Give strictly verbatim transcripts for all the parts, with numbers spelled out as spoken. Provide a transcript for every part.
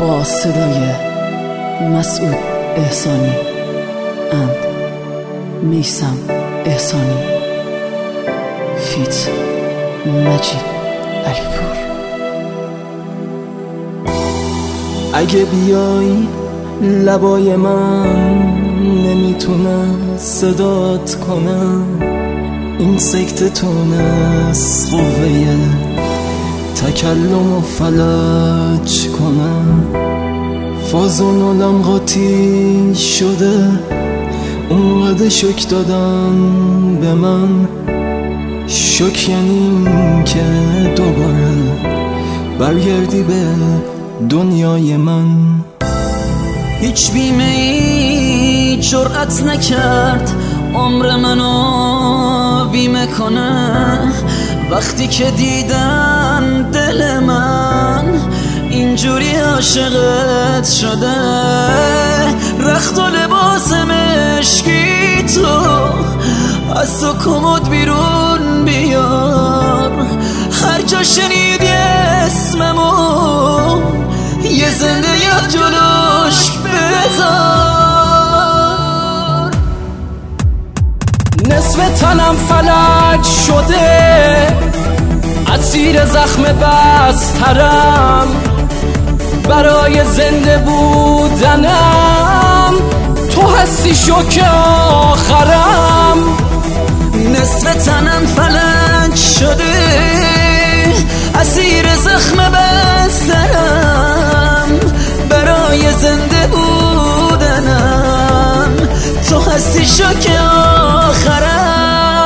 با صدای مسعود احسانی اند میثم احسانی فیت مجید علیپور. اگه بیای لبای من نمیتونم صدات کنم، این سکته تونست قوه تکلم و فلج کنم. فازون علم قاطی شده، اونقدر شک دادن به من. شک یعنی که دوباره برگردی به دنیای من. هیچ بیمه ای جرأت نکرد عمر منو بیمه کنه، وقتی که دیدن دل من اینجوری عاشقت شده. رخت و لباس مشکی تو از تو کمد بیرون بیار، هر جا شنیدی اسممو یه زنده یاد جلوش بذار. نصف تنم فلج شده، اسیر زخم بسترم. برای زنده بودنم تو هستی شوک آخرم. نصف تنم فلج شده، اسیر زخم بسترم. برای زنده بودنم تو هستی شوک آخرم.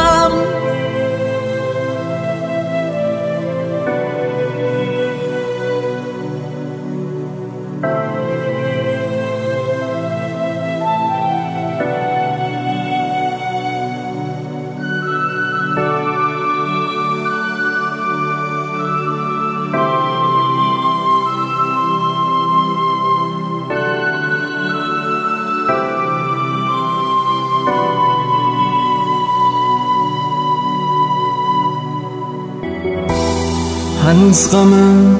هنوز غم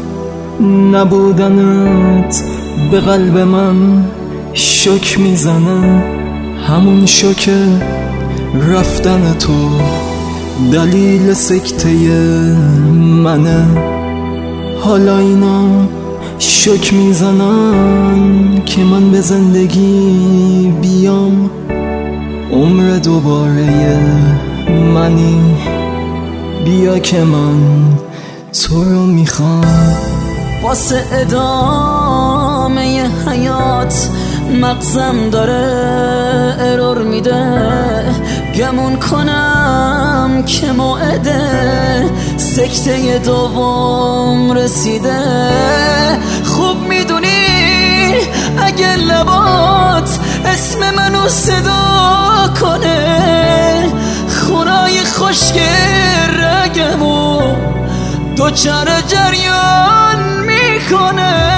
نبودنت به قلب من شک میزنه. همون شک رفتن تو دلیل سکته منه. حالا اینا شک میزنن که من به زندگی بیام. عمر دوباره منی، بیا که من تو رو میخوام. واسه ادامه حیات مغزم داره ارور میده. گمون کنم که موعده سکته دوم رسیده. خوب میدونی اگه لبات اسم منو صدا کنه، خونای خشک رگمو دوچار جریان میکنه.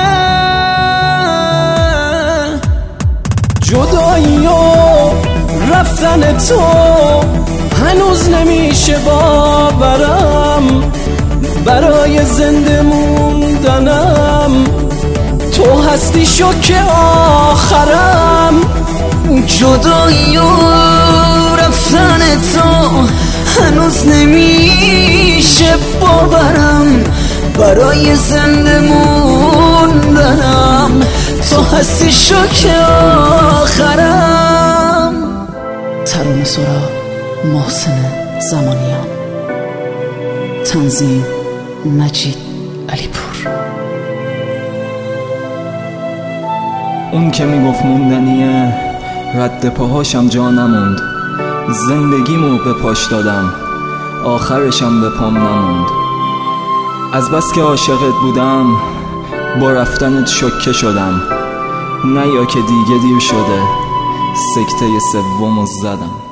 جدایی و رفتن تو هنوز نمیشه باورم. برای زنده موندنم تو هستی شوک آخرم. جدایی و رفتن تو هنوز نمیشه باورم. برای زنده موندنم تو هستی شوک آخرم. ترانه سرا محسن زمانیان، تنظیم مجید علیپور. اون که میگفت موندنیه رد پاهاشم جا نموند. زندگیمو به پاش دادم آخرشم به پام نموند. از بس که عاشقت بودم با رفتنت شوکه شدم. نه یا که دیگه دیر شده سکته سومو زدم.